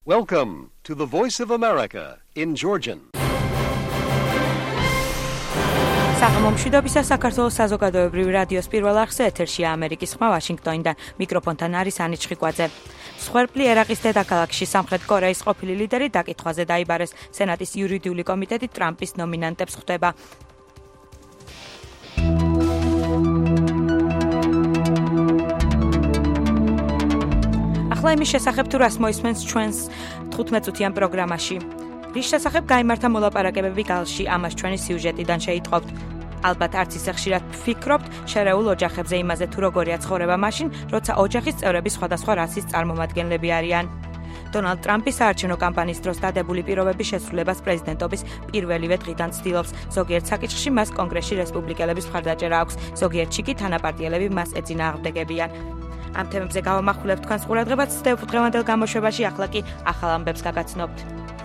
Welcome to the Voice of America in Georgian. საღამომშვიდობისა საქართველოს საზოგადოებრივი რადიოს პირველ არხზე ეთერშია ამერიკის ხმა ვაშინგტონიდან. მიკროფონთან არის ანი ჩხიკვაძე. მსხვერპლი ერაყის დედაქალაქში სამხრეთ კორეის ყოფილი ლიდერი დაკითხვაზე დაიბარეს. სენატის იურიდიული კომიტეტი ტრამპის ნომინანტებს ხვდება. ახლა იმის შესახებ თუ რას მოისმენს ჩვენს 15 წუთიან პროგრამაში. რის შესახებ გაიმართა მოლაპარაკებები გალში, ამას ჩვენი სიუჟეტიდან შეიტყობთ. ალბათ არც ისე ხშირად ვფიქრობთ შერეულ ოჯახებზე იმაზე თუ როგორია ცხოვრება მაშინ, როცა ოჯახის წევრები სხვადასხვა რასის წარმომადგენლები არიან. დონალდ ტრამპი საარჩევნო კამპანიის დროს დადებული პირობების შესრულებას პრეზიდენტობის პირველივე დღიდან ცდილობს. ზოგიერთ საკითხში მას კონგრესში რესპუბლიკელების მხარდაჭერა აქვს, ზოგიერთში კი თანაპარტიელები მას ეწინააღმდეგებიან. ამ თემებზე გავამახვილებთ თქვენს ყურადღებას დღევანდელ გამოშვებაში, ახლა კი ახალ ამბებს გაგაცნობთ.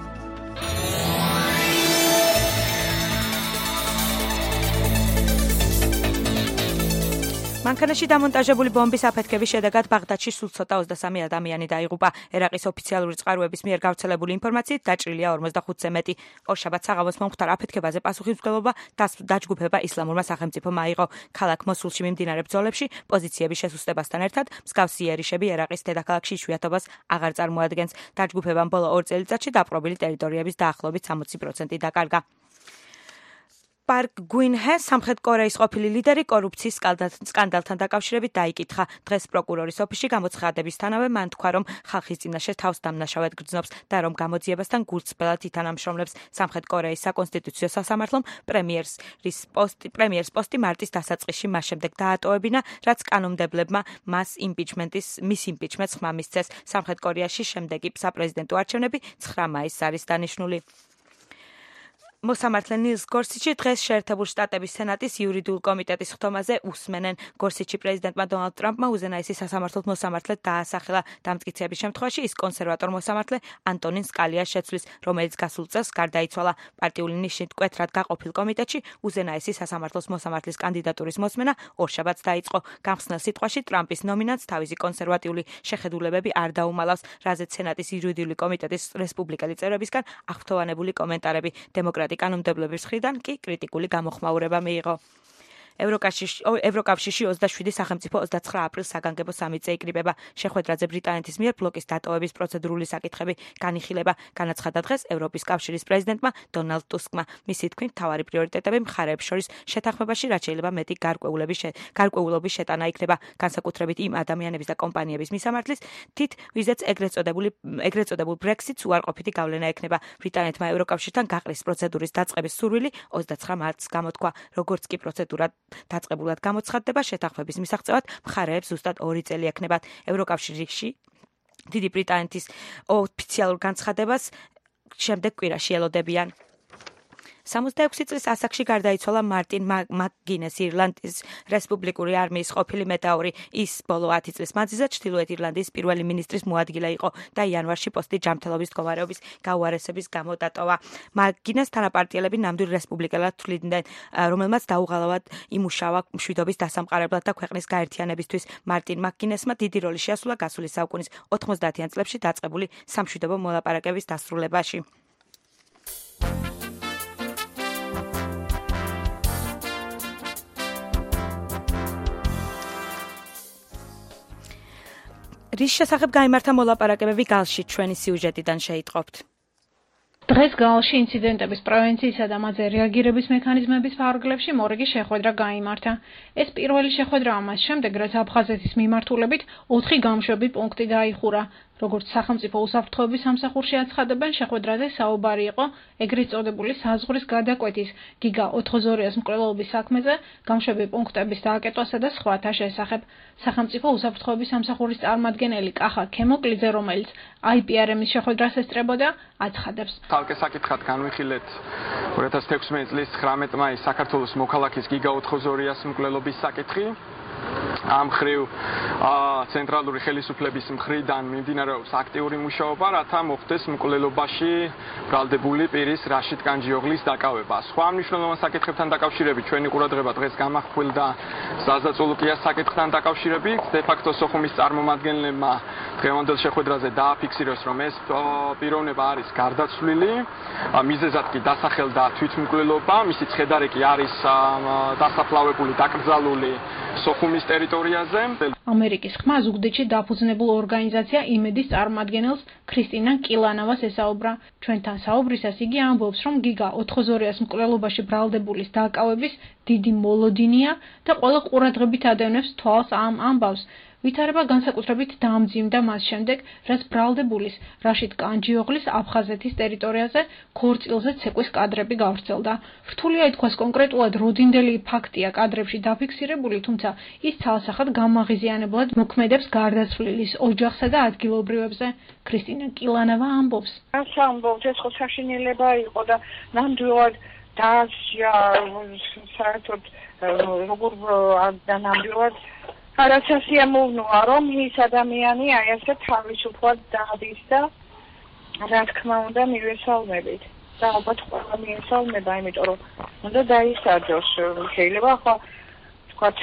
მანქანაში დამონტაჟებული ბომბის აფეთქების შედეგად ბაღდადში სულ ცოტა 23 ადამიანი დაიღუპა. ერაყის ოფიციალური წყაროების მიერ გავრცელებული ინფორმაციით დაჭრილია 45-ზე მეტი. ორშაბათს საღამოს მომხდარ აფეთქებაზე პასუხისმგებლობა დაჯგუფება ისლამურმა სახელმწიფომ აიღო. ქალაქ მოსულში მიმდინარე ბრძოლებში პოზიციების შესუსტებასთან ერთად მსგავსი იერიშები ერაყის დედაქალაქში იშვიათობას აღარ წარმოადგენს. დაჯგუფებამ ბოლო 2 წელიწადში დაპყრობილი ტერიტორიების დაახლოებით 60% დაკარგა. პარკ გუინჰე სამხრეთ კორეის ყოფილი ლიდერი კორუფციის სკანდალთან დაკავშირებით დაიკითხა. დღეს პროკურორის ოფისში გამოცხადებისთანავე მან თქვა, რომ ხალხის წინაშე თავს დამნაშავედ გრძნობს და რომ გამოძიებასთან გულწრფელად ითანამშრომლებს. სამხრეთ კორეის საკონსტიტუციო სასამართლომ პრემიერის პოსტი მარტის დასაწყისში მას შემდეგ დაატოვებინა, რაც კანონმდებლებმა მის იმპიჩმენტს ხმა მისცეს. სამხრეთ კორეაში შემდეგი საპრეზიდენტო არჩევნები 9 მაისს არის დანიშნული. მოსამართლე ნილს გორსიჩი დღეს შეერთებული შტატების სენატის იურიდიულ კომიტეტის ხდომაზე უსმენენ. გორსიჩი პრეზიდენტმა დონალდ ტრამპმა უზენაესი სასამართლოს მოსამართლედ დაასახელა. დამტკიცების შემთხვევაში ის კონსერვატორ მოსამართლე ანტონინ სკალიას შეცვლის, რომელიც გასულ წელს გარდაიცვალა. პარტიული ნიშნით მკვეთრად გაყოფილ კომიტეტში უზენაესი სასამართლოს მოსამართლის კანდიდატურის მოსმენა ორშაბათს დაიწყო. გამხსნელ სიტყვაში ტრამპის ნომინანტს თავისი კონსერვატიული შეხედულებები არ დაუმალავს, რაზეც სენატის იურიდიული კომიტეტის რესპუბლიკელი წევრებისგან აღფრთოვანებული კომენტარები დემოკრატ კანონმდებლობის მხრიდან კი კრიტიკული გამოხმაურება მიიღო. ევროკავშირში 27 სახელმწიფო 29 აპრილს საგანგებო სამიტზე იკრიბება. შეხვედრაზე ბრიტანეთის მიერ ბლოკის დატოვების პროცედურული საკითხები განიხილება. განაცხადა დღეს ევროპის კავშირის პრეზიდენტმა დონალდ ტუსკმა. მისი თქმით, მთავარი პრიორიტეტები მხარეებს შორის შეთანხმებაში რაც შეიძლება მეტი გარკვეულობის შეტანა იქნება, განსაკუთრებით იმ ადამიანების და კომპანიების მისამართლის თით, ვიზეც ეგრეთ წოდებულ ბრექსიტს უარყოფითი გავლენა ექნება. ბრიტანეთმა ევროკავშირთან გაყრის პროცედურის დაწყების სურვილი 29 მარტს გამოთქვა. როგორც კი პროცედურა დაწყებულად გამოცხადდება, შეთანხმების მისაღწევად მხარეებს ზუსტად 2 წელი ექნებათ. ევროკავშირში დიდი ბრიტანეთის ოფიციალურ განცხადებას შემდეგ კვირაში ელოდებიან. 66 წლის ასაკში გარდაიცვალა მარტინ მაკგინესი, ირლანდიის რესპუბლიკური არმიის ყოფილი მეტაური. ის ბოლო 10 წლის მანძილზე ჩრდილოეთ ირლანდიის პირველი მინისტრის მოადგილე იყო და იანვარში პოსტი ჯანმრთელობის მდგომარეობის გაუარესების გამო დატოვა. მაკგინეს თანაპარტიელები ნამდვილ რესპუბლიკელად თვლიდნენ, რომელმაც დაუღალავად იმუშავა მშვიდობის დასამყარებლად და ქვეყნის გაერთიანებისთვის. მარტინ მაკგინესმა დიდი როლი შეასრულა გასული საუკუნის 90-იან წლებში დაწყებული სამშვიდობო მოლაპარაკების დასრულებაში. რის შესახებ გაიმართა მოლაპარაკებები გალში, ჩვენი სიუჟეტიდან შეიტყობთ. დღეს გალში ინციდენტების პრევენციისა და მათზე რეაგირების მექანიზმების ფარგლებში მორიგი შეხვედრა გაიმართა. ეს პირველი შეხვედრა ამას შემდეგ, რაც აფხაზეთის მიმართულებით 4 გამშვები პუნქტი დაიხურა. როგორც სახელმწიფო უსაფრთხოების სამსახურში აცხადებენ, შეხვედრაზე საუბარი იყო ეგრეთ წოდებული საზღვრის გადაკვეთის გიგა 402-ს მკვლელობის საქმეზე, გამშვები პუნქტების დააკეტვასა და სხვათა შესახებ. სახელმწიფო უსაფრთხოების სამსახურის წარმომადგენელი კახა ქემოკლიძე, რომელიც IPRM-ის შეხვედრას ესწრებოდა, აცხადებს. Talke საკითხად განვიხილეთ 2016 წლის 19 მაისს საქართველოს მოქალაქის გიგა 402-ს მკვლელობის საკითხი. ამ ხრივ ცენტრალური ხელისუფლების მხრიდან მიმდინარეობს აქტიური მუშაობა, რათა მოხდეს მკვლელობაში ბრალდებული პირის რაშიდ კანჯიოღლის დაკავება. სხვა მნიშვნელოვან საკითხებთან დაკავშირებით ჩვენი ყურადღება დღეს გამახვილდა საზაწოლოყიას საკითხთან დაკავშირებით. დე-ფაქტო სოხუმის წარმომადგენლებმა დღევანდელ შეხვედრაზე დააფიქსირეს, რომ ეს პიროვნება არის გარდაცვლილი, მიზეზად კი დასახელდა თვითმკვლელობა, მისი ცხედარი კი არის დასაფლავებული, დაკრძალული სოხუმის ტერიტორიაზე. ამერიკის ხმა ზუგდიდში დაფუძნებულ ორგანიზაცია იმედის წარმომადგენელს ქრისტინა კილანავას ესაუბრა. ჩვენთან საუბრისას იგი ამბობს, რომ გიგა 4-ზორიას მკვლელობაში ბრალდებულის დაკავების დიდი მოლოდინია და ყველა ყურადღებით ადევნებს თვალს ამ ამბავს. ვითარება განსაკუთრებით დაამძიმდა მას შემდეგ, რაც ბრალდებულის რაშიდ კანჯიოღლის აფხაზეთის ტერიტორიაზე ქორწილზე ცეკვის კადრები გავრცელდა. რთულია ითქვას კონკრეტულად როდინდელი ფაქტია კადრებში დაფიქსირებული, თუმცა ის ცალსახად გამაღიზიანებლად მოქმედებს გარდაცვლილის ოჯახსა და ადგილობრივებზე. ქრისტინა კილანავა ამბობს. ამბობს, ეს ხო საშინელება იყო და ნამდვილად დაასჯა საერთოდ როგორ ნამდვილად არასასიამოვნოა, რომ ის ადამიანი აი ასე თავისუფლად დადის და რა თქმა უნდა მივესალმებით. და ალბათ ყველა მიესალმება, იმიტომ რომ უნდა დაისაჯოს. შეიძლება ახლა თქვათ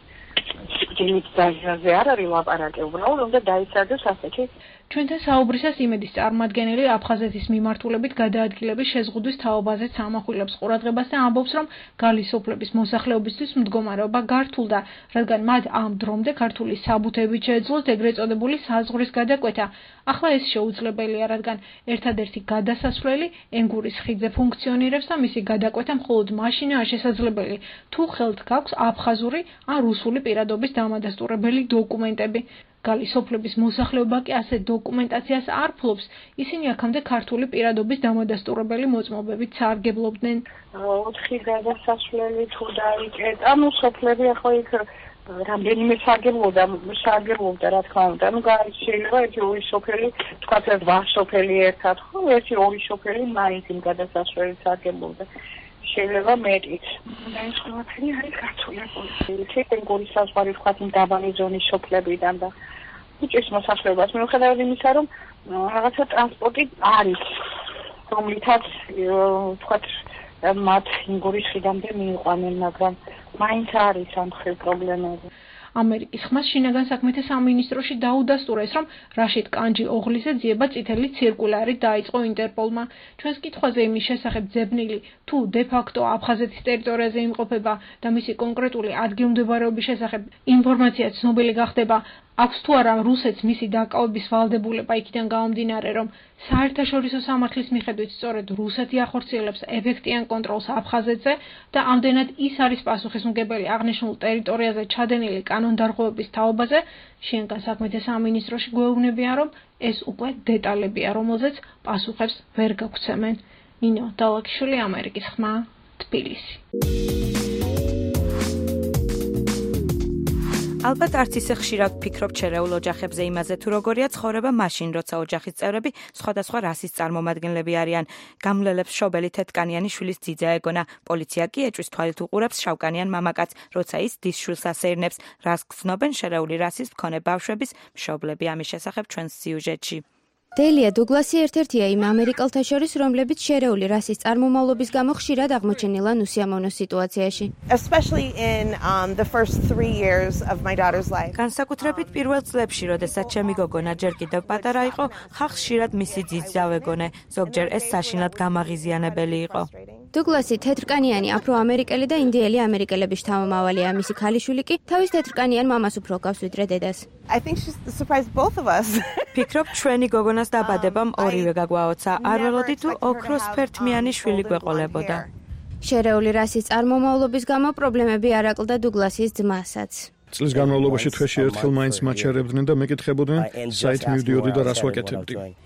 ძილით დაჟაზე არ არის ლაპარაკი, უბრალოდ უნდა დაისაჯოს ასეთი. ჩვენთან საუბრისას იმედის წარმომადგენელი აფხაზეთის მიმართულებით გადაადგილების შეზღუდვის თაობაზეც ამახვილებს ყურადღებას და ამბობს, რომ გალისოფლების მოსახლეობისთვის მდგომარეობა გართულდა, რადგან მათ ამ დრომდე ქართული საბუთებით შეეძლოთ ეგრეთ წოდებული საზღვრის გადაკვეთა. ახლა ეს შეუძლებელია, რადგან ერთადერთი გადასასვლელი ენგურის ხიდზე ფუნქციონირებს და მისი გადაკვეთა მხოლოდ მაშინაა შესაძლებელი, თუ ხელთ გაქვს აფხაზური ან რუსული პირადობის დამადასტურებელი დოკუმენტები. გალისოფლების მოსახლეობა კი ასეთ დოკუმენტაციას არ ფლობს, ისინი აქამდე ქართული პირადობის დამადასტურებელი მოწმობებით სარგებლობდნენ. 4 გადასასვლელი თუ დაიკეტა, ანუ სოფლები ახლა იქ რამდენიმე სარგებლობდა, რა თქმა უნდა. ანუ შეიძლება ერთი ორი სოფელი, თქვათ 8 სოფელი ერთად, ხო, ერთი ორი სოფელი მაინც იმ გადასასვლელი სარგებლობდა. შეიძლება მეტიც. და ეს ყველაფერი არის გართულებული. ენგურის საზღვარი თქვათ იმ დაბალი ზონის სოფლებიდან და უჭირს მოსახლეობას მიუხედავად იმისა, რომ რაღაცა ტრანსპორტი არის, რომლითაც თქვათ მათ ენგურის ხიდამდე მიიყვანენ, მაგრამ მაინც არის ამ ხელ პრობლემები. ამერიკის ხმას შინაგან საქმეთა სამინისტროში დაუდასტურა ის, რომ რაშიდ კანჯიოღლიზე ძიება წითელი ცირკულარი დაიწყო ინტერპოლმა. ჩვენს კითხვაზე იმის შესახებ ძებნილი, თუ დე-ფაქტო აფხაზეთის ტერიტორიაზე იმყოფება და მისი კონკრეტული ადგილმდებარეობის შესახებ ინფორმაცია ცნობილი გახდება, აქვს თუ არა რუსეთს მისი დაკავების ვალდებულება იქიდან გამომდინარე, რომ საერთაშორისო სამართლის მიხედვით სწორედ რუსეთი ახორციელებს ეფექტიან კონტროლს აფხაზეთზე და ამდენად ის არის პასუხისმგებელი აღნიშნულ ტერიტორიაზე ჩადენილი კანონდარღვევების თაობაზე, შინაგან საქმეთა სამინისტროში გვეუბნებიან, რომ ეს უკვე დეტალებია, რომელზეც პასუხებს ვერ გაგვცემენ. ნინო დალაკიშვილი, ამერიკის ხმა, თბილისი. ალბათ არც ისე ხშირად ვფიქრობ ჩერეულ ოჯახებზე იმაზე, თუ როგორია ცხოვრება მაშინ, როცა ოჯახის წევრები სხვადასხვა რასის წარმომადგენლები არიან. გამლელებს მშობელი თეთრკანიანი შვილის ძიძა ეგონა. პოლიცია კი ეჭვის თვალით უყურებს შავკანიან მამაკაცს, როცა ის დის შვილს ასეირნებს. რას გრძნობენ შერეული რასის მქონე ბავშვების მშობლები, ამის შესახებ ჩვენს სიუჟეტში. დელია დუგლასი ერთ-ერთია იმ ამერიკელთა შორის, რომლებიც შერეული რასის წარმომავლობის გამო ხშირად აღმოჩენილან უსიამოვნო სიტუაციაში. განსაკუთრებით პირველ წლებში, როდესაც ჩემი გოგონა ჯერ კიდევ პატარა იყო, ხალხს ხშირად მისი ძიძა ვეგონე. ზოგჯერ ეს საშინლად გამაღიზიანებელი იყო. დუგლასი თეთრკანიანი აფრო-ამერიკელი და ინდიელი ამერიკელების შთამომავალია, მისი ქალიშვილი კი თავის თეთრკანიან მამას უფრო ჰგავს ვიდრე დედას. ფიქრობ, ჩვენი გოგონას დაბადებამ ორივე გაგვაოცა. არ ველოდი თუ ოქროსფერთმიანი შვილი გვეყოლებოდა. შერეული რასის წარმომავლობის გამო პრობლემები არ აკლდა დუგლასის ძმასაც. წლის განმავლობაში თვეში ერთხელ მაინც მაჩერებდნენ და მეკითხებოდნენ, საით მივდიოდი და რას ვაკეთებდი.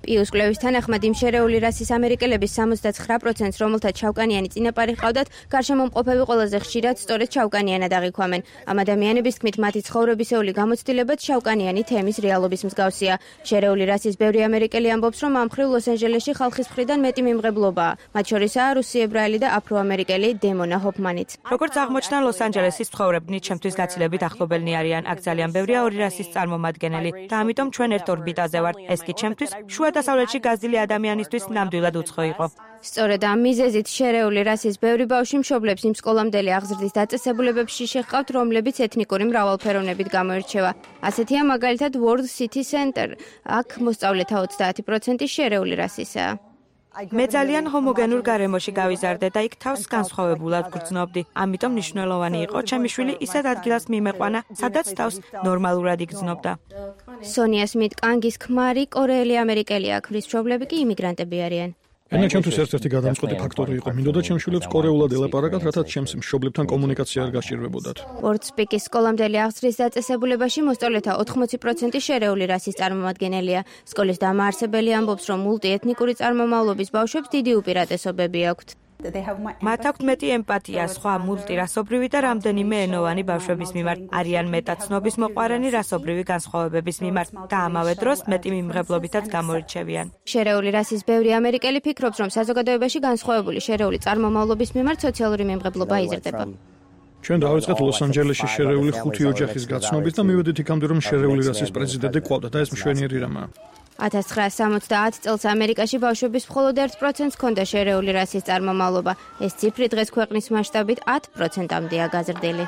პიუს კვლევის თანახმად იმ შერეული რასის ამერიკელების 79%, რომელთაც შავკანიანი წინაპარი ჰყავდათ, გარშემომყოფები ყველაზე ხშირად სწორედ შავკანიანად აღიქვამენ. Ამ ადამიანების თქმით, მათი ცხოვრებისეული გამოცდილებაც შავკანიანი თემის რეალობის მსგავსია. შერეული რასის ბევრი ამერიკელი ამბობს, რომ ამ მხრივ ლოს-ანჯელესში ხალხის მხრიდან მეტი მიმღებლობაა. მათ შორისაა რუსი ებრაელი და აფრო-ამერიკელი დემონა ჰოფმანიც. როგორც აღმოჩნდა, ლოს-ანჯელესის ცხოვრებნი ჩემთვის გაცილებით ახლობელნი არიან. აქ ძალიან ბევრია ორი რასის წარმომადგენელი და ამიტომ ჩვენ ერთ ორბიტაზე ვართ. ეს კი ჩემთვის შუა დასავლეთში გაზრდილი ადამიანისთვის ნამდვილად უცხო იყო. სწორედ ამ მიზეზით შერეული რასის ბევრი ბავშვი მშობლებს იმ სკოლამდელი აღზრდის დაწესებულებებში შეჰყავთ, რომლებიც ეთნიკური მრავალფეროვნებით გამოირჩევა. ასეთია მაგალითად World City Center. აქ მოსწავლეთა 30% შერეული რასისაა. მე ძალიან ჰომოგენურ გარემოში გავიზარდე და იქ თავს განსხვავებულად გრძნობდი. ამიტომ მნიშვნელოვანი იყო ჩემი შვილი ისეთ ადგილას მიმეყვანა, სადაც თავს ნორმალურად იგრძნობდა. სონია სმით კანგის ქმარი კორეელი ამერიკელია, ქვის მშობლები კი იმიგრანტები არიან. ენა ჩემთვის ერთ-ერთი გადამწყვეტი ფაქტორი იყო. მინდოდა ჩემს შვილებს კორეულად ელაპარაკათ, რათა ჩემს მშობლებთან კომუნიკაცია არ გასჭირდებოდათ. WordSpeak-ის სკოლამდელი აღზრდის დაწესებულებაში მოსწავლეთა 80% შერეული რასის წარმომადგენელია. სკოლის დამაარსებელი ამბობს, რომ მულტიეთნიკური წარმომავლობის ბავშვებს დიდი უპირატესობები აქვთ. მათ აქვთ მეტი ემპათია სხვა მულტირასობრივი და რამდენიმე ენოვანი ბავშვების მიმართ. არიან მეტად ცნობის მოყვარენი რასობრივი განსხვავებების მიმართ და ამავე დროს მეტი მიმღებლობითაც გამოირჩევიან. შერეული რასის ბევრი ამერიკელი ფიქრობს, რომ საზოგადოებაში განსხვავებული შერეული წარმომავლობის მიმართ სოციალური მიმღებლობა იზრდება. ჩვენ დავიწყეთ ლოს-ანჯელესში შერეული 5 ოჯახის გაცნობით და მივედით იქამდე, რომ შერეული რასის პრეზიდენტი გვყავდა და ეს მშვენიერი რამაა. 1970 წელს ამერიკაში ბავშვების მხოლოდ 1%-ს ჰქონდა შერეული რასის წარმომავლობა. ეს ციფრი დღეს ქვეყნის მასშტაბით 10%-მდეა გაზრდილი.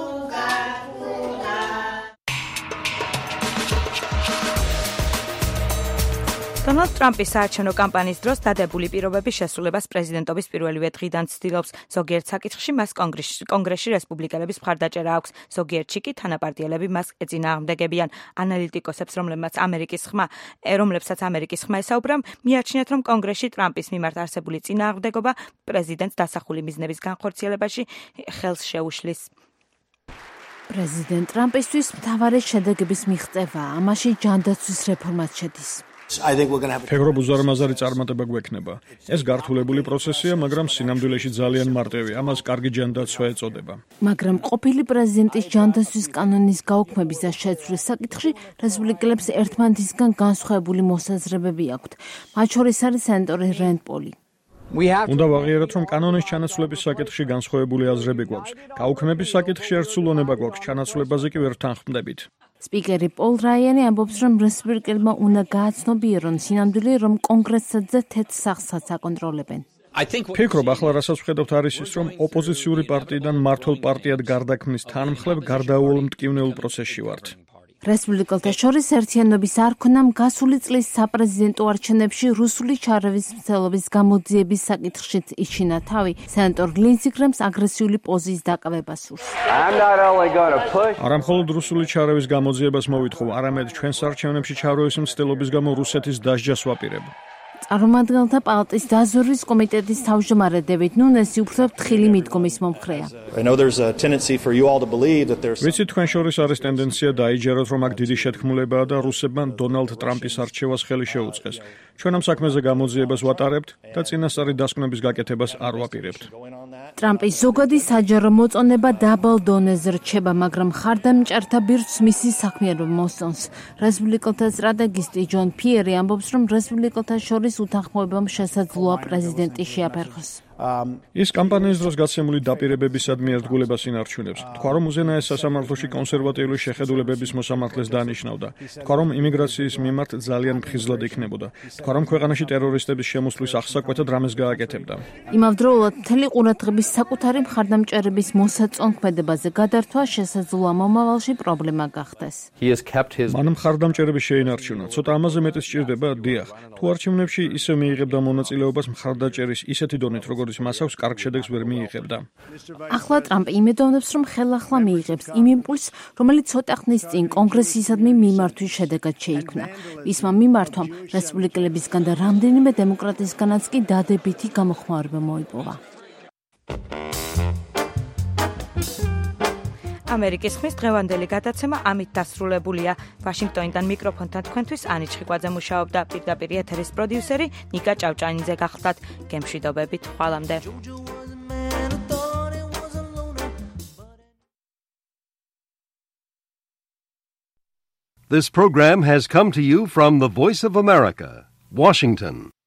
დონალდ ტრამპის საარჩევნო კამპანიის დროს დადებული პირობების შესრულებას პრეზიდენტობის პირველივე დღიდან ცდილობს. ზოგიერთ საკითხში მას კონგრესში რესპუბლიკელების მხარდაჭერა აქვს, ზოგიერთში კი თანაპარტიელები მას ეწინააღმდეგებიან. ანალიტიკოსებს, რომლებსაც ამერიკის ხმა ესაუბრა, მიაჩნიათ, რომ კონგრესში ტრამპის მიმართ არსებული წინააღმდეგობა პრეზიდენტს დასახული მიზნების განხორციელებაში ხელს შეუშლის. პრეზიდენტ ტრამპისთვის მთავარი შედეგების მიღწევა, ამაში ჯანდაცვის რეფორმაც შედის. ფეგრობ უზარმაზარი წარმატება გვექნება. ეს გართულებული პროცესია, მაგრამ სინამდვილეში ძალიან მარტივია. ამას კარგი ჯანდაცვა ეწოდება. მაგრამ ყოფილი პრეზიდენტის ჯანდაცვის კანონის გაუქმების და შეცვლის საკითხში რესპუბლიკელებს ერთმანეთისგან განსხვავებული მოსაზრებები აქვთ. მათ შორის არის სენატორი რენდ პოლი. უნდა ვაღიაროთ, რომ კანონის ჩანაცვლების საკითხში განსხვავებული აზრები გვაქვს. გაუქმების საკითხში ერთსულოვნება გვაქვს, ჩანაცვლებაზე კი ვერ თანხმდებით. სპიკერი პოლ რაიანი ამბობს, რომ რესპუბლიკელებმა უნდა გააცნობიერონ სინამდვილე, რომ კონგრესზე თეთრ სახსაც აკონტროლებენ. ფიქრობ, ახლა რასაც ვხედავთ არის ის, რომ ოპოზიციური პარტიიდან მმართველ პარტიად გარდაქმნის თანმხლებ გარდაუვალ მტკივნეულ პროცესში ვართ. რესპუბლიკელთა შორის ერთიანობის არ ქონამ გასული წლის საპრეზიდენტო არჩევნებში რუსული ჩარევის მცდელობის გამოძიების საკითხშიც იჩინა თავი. სენატორ ლინდსი გრემს აგრესიული პოზიციის დაკავება სურს. არა მხოლოდ რუსული ჩარევის გამოძიებას მოვითხოვ, არამედ ჩვენს არჩევნებში ჩარევის მცდელობის გამო რუსეთის დასჯას ვაპირებ. წარმომადგენელთა პალატის დაზვერვის კომიტეტის თავმჯდომარე დევიდ ნუნესი უფრო ფრთხილი მიდგომის მომხრეა. ვიცი თქვენ შორის არის ტენდენცია დაიჯეროთ, რომ აქ დიდი შეთქმულებაა და რუსებმა დონალდ ტრამპის არჩევას ხელი შეუწყეს. ჩვენ ამ საქმეზე გამოძიებას ვატარებთ და წინასწარი დასკვნების გაკეთებას არ ვაპირებთ. ტრამპის ზოგადი საჯარო მოწონება დაბალ დონეზე რჩება, მაგრამ ხარდამჭერთა ბირთვს მისი საქმიანობა მოსწონს. რესპუბლიკელთა სტრატეგისტი ჯონ ფიერი ამბობს, რომ რესპუბლიკელთა შორის უთანხმოებამ შესაძლოა პრეზიდენტი შეაფერხოს. ის კამპანიის დროს გაცემული დაპირებებისადმი ერთგულებას ინარჩუნებს. თქვა, რომ უზენაეს სასამართლოში კონსერვატიული შეხედულებების მოსამართლეს დანიშნავდა. თქვა, რომ იმიგრაციის მიმართ ძალიან მფხიზლად იქნებოდა. თქვა, რომ ქვეყანაში ტერორისტების შემოსვლის აღსაკვეთად რამეს გააკეთებდა. იმავდროულად მთელი ყურადღების საკუთარი მხარდამჭერების მოსაწონქმედებაზე გადართვა შესაძლოა მომავალში პრობლემა გახდეს. მან მხარდამჭერები შეინარჩუნა. ცოტა ამაზე მეტი სჭირდება, დიახ. თუ არჩევნებში ისევ მიიღებდა მონაწილეობას მხარდაჭერის ისეთი დონით, როგორც მას აქვს კარგ შედეგს ვერ მიიღებდა. ახლა ტრამპი იმედოვნებს, რომ ხელახლა მიიღებს იმ იმპულსს, რომელიც ცოტა ხნის წინ კონგრესისადმი მიმართვის შედეგად შეიქმნა. მისმა მიმართვამ რესპუბლიკელებისგან და რამდენიმე დემოკრატისგანაც კი დადებითი გამოხმაურება მოიპოვა. ამერიკის ხმის დღევანდელი გადაცემა ამით დასრულებულია. ვაშინგტონიდან მიკროფონთან თქვენთვის ანი ჩხიკვაძე მუშაობდა, პირდაპირ ეთერის პროდიუსერი ნიკა ჭავჭანიძე გახლდათ. გემშვიდობებით, ხვალამდე. This program has come to you from the Voice of America, Washington.